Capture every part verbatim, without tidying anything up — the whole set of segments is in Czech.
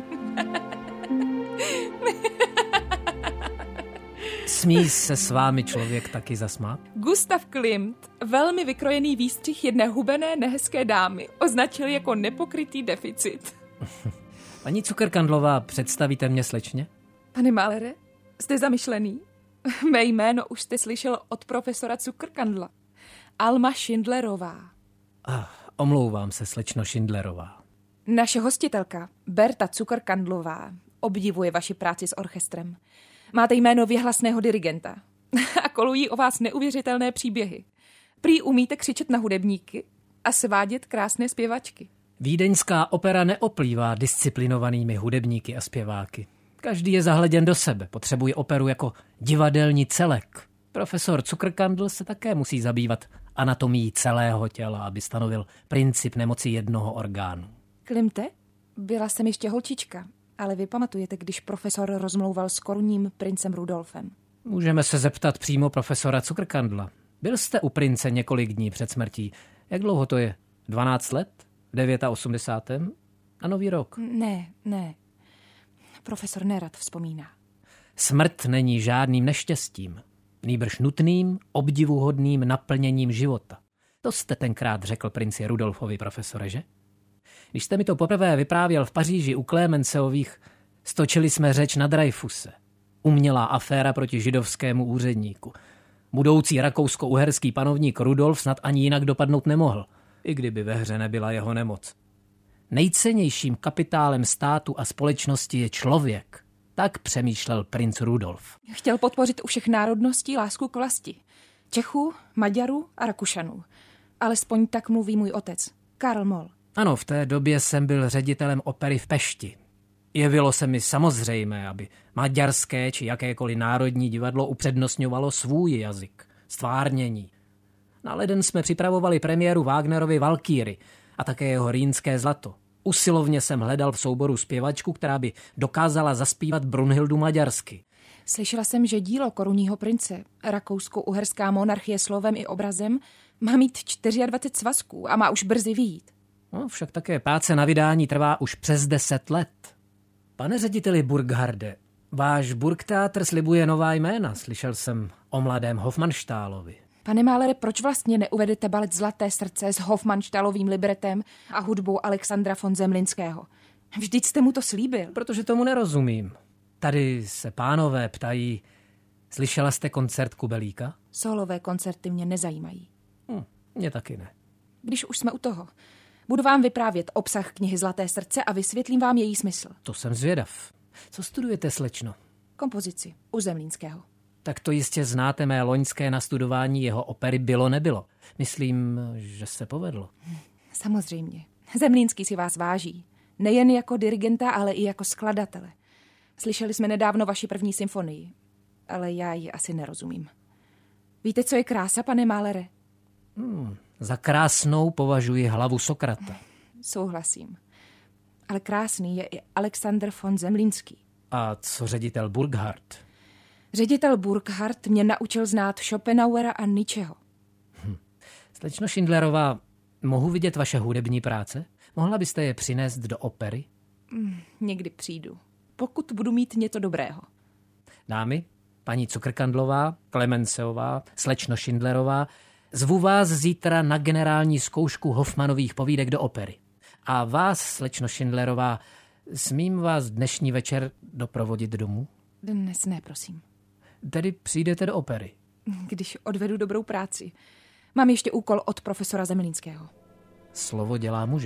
Smí se s vámi člověk taky zasmát? Gustav Klimt velmi vykrojený výstřih jedné hubené nehezké dámy označil jako nepokrytý deficit. Paní Cukrkandlová, představíte mě slečně? Pane Mahlere, jste zamyšlený? Mé jméno už jste slyšel od profesora Cukrkandla. Alma Schindlerová. Ah, omlouvám se, slečno Schindlerová. Naše hostitelka, Berta Cukrkandlová, obdivuje vaši práci s orchestrem. Máte jméno věhlasného dirigenta a kolují o vás neuvěřitelné příběhy. Prý umíte křičet na hudebníky a svádět krásné zpěvačky. Vídeňská opera neoplývá disciplinovanými hudebníky a zpěváky. Každý je zahleděn do sebe, potřebuje operu jako divadelní celek. Profesor Cukrkandl se také musí zabývat anatomií celého těla, aby stanovil princip nemoci jednoho orgánu. Klimte, byla jsem ještě holčička, ale vy pamatujete, když profesor rozmlouval s korunním princem Rudolfem. Můžeme se zeptat přímo profesora Cukrkandla. Byl jste u prince několik dní před smrtí. Jak dlouho to je? dvanáct let? osmdesát devět? A nový rok? Ne, ne. Profesor nerad vzpomíná. Smrt není žádným neštěstím. Nýbrž nutným, obdivuhodným naplněním života. To jste tenkrát řekl princi Rudolfovi, profesore, že? Když jste mi to poprvé vyprávěl v Paříži u Clémenceových, stočili jsme řeč na Dreyfuse. Umělá aféra proti židovskému úředníku. Budoucí rakousko-uherský panovník Rudolf snad ani jinak dopadnout nemohl, i kdyby ve hře nebyla jeho nemoc. Nejcennějším kapitálem státu a společnosti je člověk. Tak přemýšlel princ Rudolf. Chtěl podpořit u všech národností lásku k vlasti. Čechů, Maďarů a Rakušanů. Alespoň tak mluví můj otec, Karl Moll. Ano, v té době jsem byl ředitelem opery v Pešti. Jevilo se mi samozřejmé, aby maďarské či jakékoliv národní divadlo upřednostňovalo svůj jazyk, stvárnění. Na leden jsme připravovali premiéru Wagnerovy Valkýry a také jeho Rýnské zlato. Usilovně jsem hledal v souboru zpěvačku, která by dokázala zaspívat Brunhildu maďarsky. Slyšela jsem, že dílo korunního prince, rakousko-uherská monarchie slovem i obrazem, má mít dvacet čtyři svazků a má už brzy vyjít. No, však také práce na vydání trvá už přes deset let. Pane řediteli Burgharde, váš Burgtheater slibuje nová jména. Slyšel jsem o mladém Hofmannstálovi. Pane Mahlere, proč vlastně neuvedete balet Zlaté srdce s Hofmannstálovým libretem a hudbou Alexandra von Zemlinského? Vždyť jste mu to slíbil. Protože tomu nerozumím. Tady se pánové ptají, slyšela jste koncert Kubelíka? Solové koncerty mě nezajímají. Hm, mě taky ne. Když už jsme u toho, budu vám vyprávět obsah knihy Zlaté srdce a vysvětlím vám její smysl. To jsem zvědav. Co studujete, slečno? Kompozici u Zemlínského. Tak to jistě znáte mé loňské nastudování jeho opery Bylo nebylo. Myslím, že se povedlo. Samozřejmě. Zemlínský si vás váží. Nejen jako dirigenta, ale i jako skladatele. Slyšeli jsme nedávno vaši první symfonii, ale já ji asi nerozumím. Víte, co je krása, pane Mahlere? Hmm, za krásnou považuji hlavu Sokrata. Souhlasím. Ale krásný je i Alexander von Zemlínský. A co ředitel Burghardt? Ředitel Burghardt mě naučil znát Schopenhauera a Nietzscheho. Hm. Slečno Schindlerová, mohu vidět vaše hudební práce? Mohla byste je přinést do opery? Mm, někdy přijdu, pokud budu mít něco dobrého. Dámy, paní Cukrkandlová, Clemenceová, slečno Schindlerová, zvu vás zítra na generální zkoušku Hoffmanových povídek do opery. A vás, slečno Schindlerová, smím vás dnešní večer doprovodit domů? Dnes ne, prosím. Tedy přijdete do opery? Když odvedu dobrou práci. Mám ještě úkol od profesora Zemlínského. Slovo dělá muže.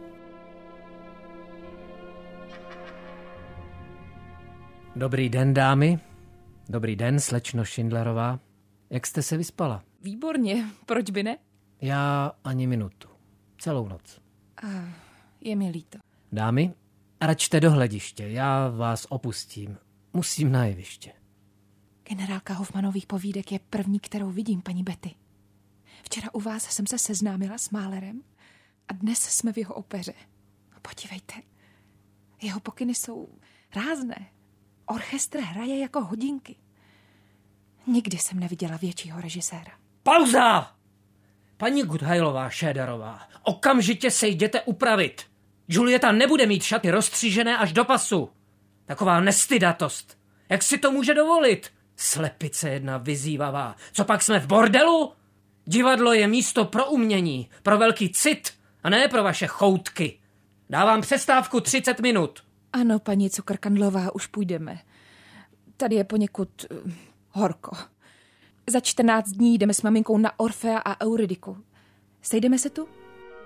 Dobrý den, dámy. Dobrý den, slečno Schindlerová. Jak jste se vyspala? Výborně, proč by ne? Já ani minutu. Celou noc. Ah, je mi líto. Dámy, račte do hlediště, já vás opustím. Musím na jeviště. Generálka Hoffmanových povídek je první, kterou vidím, paní Betty. Včera u vás jsem se seznámila s Mahlerem a dnes jsme v jeho opeře. Podívejte, jeho pokyny jsou rázné. Orchestr hraje jako hodinky. Nikdy jsem neviděla většího režiséra. Pauza! Paní Gutheilová, Šéderová, okamžitě se jděte upravit. Julieta nebude mít šaty rozstřížené až do pasu. Taková nestydatost. Jak si to může dovolit? Slepice jedna vyzývavá. Co pak jsme v bordelu? Divadlo je místo pro umění, pro velký cit a ne pro vaše choutky. Dávám přestávku třicet minut. Ano, paní Cukrkandlová, už půjdeme. Tady je poněkud uh, horko. Za čtrnáct dní jdeme s maminkou na Orfea a Euridiku. Sejdeme se tu?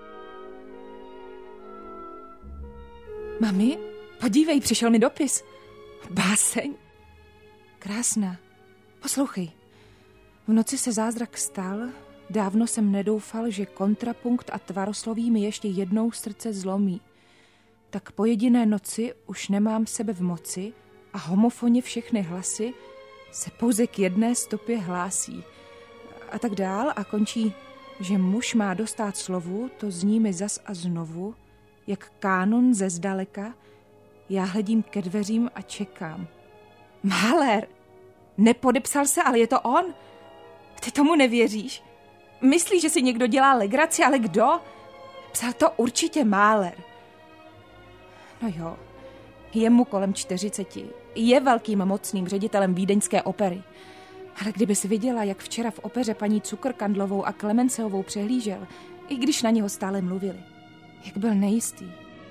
Mami, podívej, přišel mi dopis. Báseň. Krásná. Poslouchej. V noci se zázrak stal, dávno jsem nedoufal, že kontrapunkt a tvarosloví mi ještě jednou srdce zlomí. Tak po jediné noci už nemám sebe v moci a homofoně všechny hlasy se pouze k jedné stopě hlásí. A tak dál a končí, že muž má dostát slovu, to zní mi zas a znovu, jak kánon ze zdaleka, já hledím ke dveřím a čekám. Mahler! Nepodepsal se, ale je to on? Ty tomu nevěříš? Myslíš, že si někdo dělá legraci, ale kdo? Psal to určitě Mahler. No jo, je mu kolem čtyřiceti. Je velkým mocným ředitelem vídeňské opery. Ale kdyby si viděla, jak včera v opeře paní Cukrkandlovou a Klemenceovou přehlížel, i když na něho stále mluvili. Jak byl nejistý.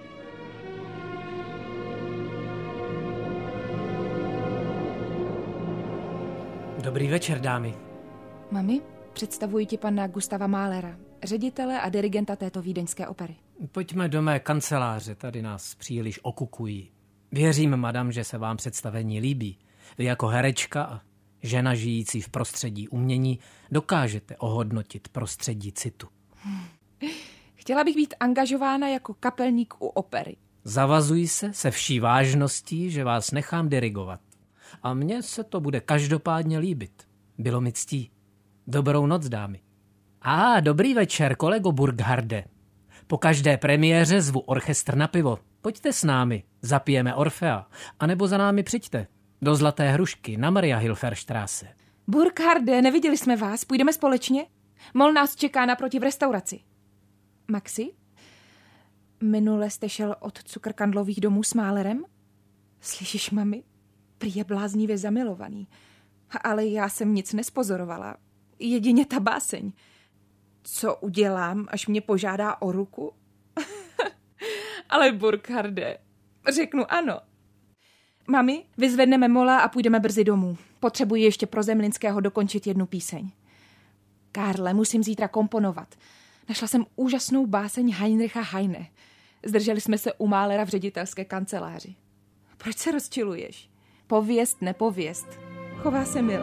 Dobrý večer, dámy. Mami, představuji ti pana Gustava Mahlera, ředitele a dirigenta této vídeňské opery. Pojďme do mé kanceláře, tady nás příliš okukují. Věřím, madam, že se vám představení líbí. Vy jako herečka a žena žijící v prostředí umění dokážete ohodnotit prostředí citu. Hmm. Chtěla bych být angažována jako kapelník u opery. Zavazuji se se vší vážností, že vás nechám dirigovat. A mně se to bude každopádně líbit. Bylo mi ctí. Dobrou noc, dámy. A ah, dobrý večer, kolego Burgharde. Po každé premiéře zvu orchestr na pivo. Pojďte s námi, zapijeme Orfea, anebo za námi přijďte. Do Zlaté hrušky na Mariahilferstraße. Burgharde, neviděli jsme vás, půjdeme společně? Mol nás čeká naproti v restauraci. Maxi? Minule jste šel od Cukrkandlových domů s Mahlerem? Slyšíš, mami? Prý je bláznivě zamilovaný. Ale já jsem nic nespozorovala. Jedině ta báseň. Co udělám, až mě požádá o ruku? Ale Burgharde, řeknu ano. Mami, vyzvedneme Mola a půjdeme brzy domů. Potřebuji ještě pro Zemlinského dokončit jednu píseň. Karle, musím zítra komponovat. Našla jsem úžasnou báseň Heinricha Heine. Zdrželi jsme se u Mahlera v ředitelské kanceláři. Proč se rozčiluješ? Pověst, nepověst. Chová se mile.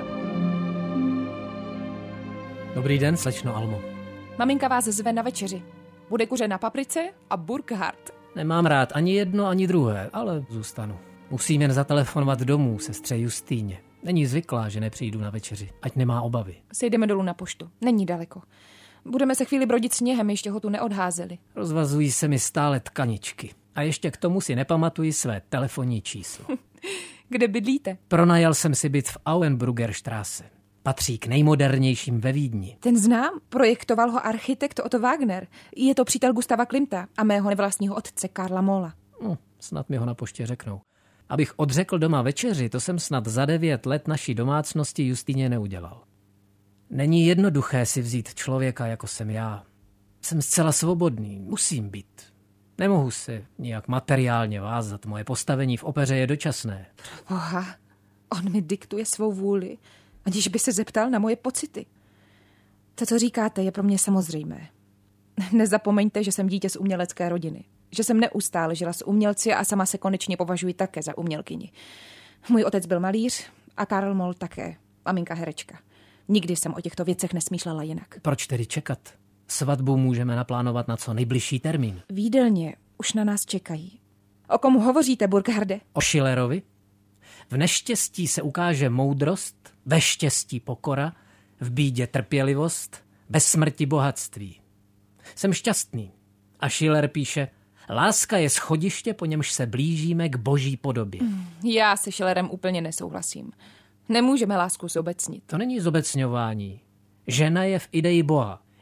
Dobrý den, slečno Almo. Maminka vás zve na večeři. Bude kuře na paprice a Burkhard. Nemám rád ani jedno, ani druhé, ale zůstanu. Musím jen zatelefonovat domů sestře Justýně. Není zvyklá, že nepřijdu na večeři, ať nemá obavy. Sejdeme dolů na poštu. Není daleko. Budeme se chvíli brodit sněhem, ještě ho tu neodházeli. Rozvazují se mi stále tkaničky. A ještě k tomu si nepamatuji své telefonní číslo. Kde bydlíte? Pronajal jsem si byt v Auenbruggerstraße. Patří k nejmodernějším ve Vídni. Ten znám, projektoval ho architekt Otto Wagner. Je to přítel Gustava Klimta a mého nevlastního otce Karla Mola. No, snad mi ho na poště řeknou. Abych odřekl doma večeři, to jsem snad za devět let naší domácnosti Justýně neudělal. Není jednoduché si vzít člověka, jako jsem já. Jsem zcela svobodný, musím být. Nemohu se nijak materiálně vázat, moje postavení v opeře je dočasné. Boha, on mi diktuje svou vůli, aniž by se zeptal na moje pocity. To, co říkáte, je pro mě samozřejmé. Nezapomeňte, že jsem dítě z umělecké rodiny. Že jsem neustále žila s umělci a sama se konečně považuji také za umělkyni. Můj otec byl malíř a Karl Moll také, maminka herečka. Nikdy jsem o těchto věcech nesmýšlela jinak. Proč tedy čekat? Svatbu můžeme naplánovat na co nejbližší termín. V jídelně už na nás čekají. O komu hovoříte, Burgharde? O Schillerovi? V neštěstí se ukáže moudrost, ve štěstí pokora, v bídě trpělivost, bez smrti bohatství. Jsem šťastný. A Schiller píše, láska je schodiště, po němž se blížíme k boží podobě. Já se Schillerem úplně nesouhlasím. Nemůžeme lásku zobecnit. To není zobecňování. Žena je v ideji Boha,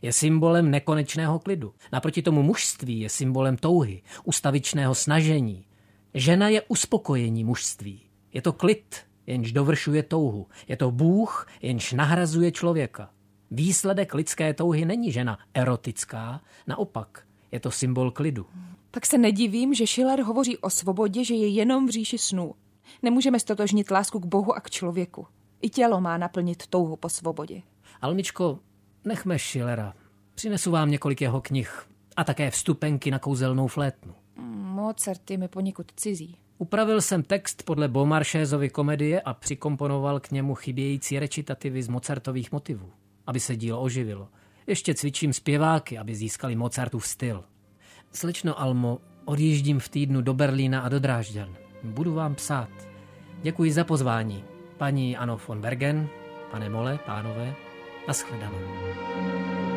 je symbolem nekonečného klidu. Naproti tomu mužství je symbolem touhy, ustavičného snažení. Žena je uspokojení mužství. Je to klid, jenž dovršuje touhu. Je to Bůh, jenž nahrazuje člověka. Výsledek lidské touhy není žena erotická, naopak, je to symbol klidu. Tak se nedivím, že Schiller hovoří o svobodě, že je jenom v říši snů. Nemůžeme stotožnit lásku k Bohu a k člověku. I tělo má naplnit touhu po svobodě. Almičko, nechme Schillera. Přinesu vám několik jeho knih a také vstupenky na kouzelnou flétnu. Mozart je mi poněkud cizí. Upravil jsem text podle Beaumarchaisovy komedie a přikomponoval k němu chybějící recitativy z Mozartových motivů, aby se dílo oživilo. Ještě cvičím zpěváky, aby získali Mozartův styl. Slečno Almo, odjíždím v týdnu do Berlína a do Drážďan. Budu vám psát. Děkuji za pozvání. Paní Anno von Bergen, pane Mole, pánové, nashledanou.